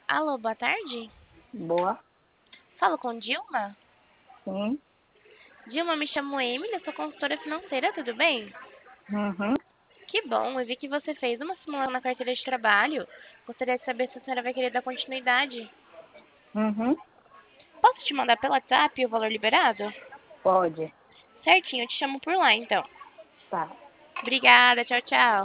Alô, boa tarde. Boa, Falo com Dilma? sim. Dilma, me chamo Emily, eu sou consultora financeira, tudo bem? Uhum, Que bom, eu vi que você fez uma simulação na carteira de trabalho. Gostaria de saber se a senhora vai querer dar continuidade. uhum, Posso te mandar pelo WhatsApp o valor liberado? pode. Certinho, eu te chamo por lá, então. Tá. Obrigada, tchau, tchau.